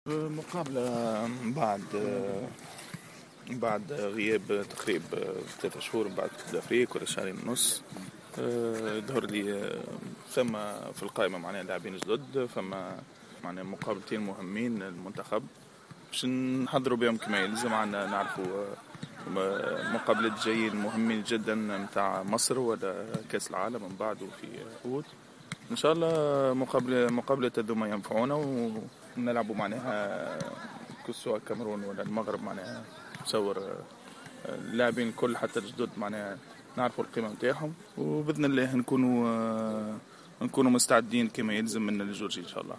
مقابلة بعد غياب تقريبا 3 شهور بعد الأفريق ولا شهرين ونص. يظهر لي ثم في القائمة معنا لاعبين جدد، فما معنا مقابلتين مهمين للمنتخب باش نحضروا بهم كما يلزم. عنا نعرفوا مقابلة جايين مهمين جدا متاع مصر ولا كأس العالم من بعده في أوت. إن شاء الله مقابلة هذوما ينفعونا ونلعبوا معناها كسوا الكاميرون ولا المغرب، معناها تصور اللاعبين الكل حتى الجدد معناها نعرفوا القيمة نتاعهم، وبإذن الله نكونوا مستعدين كما يلزم من الجورجي إن شاء الله.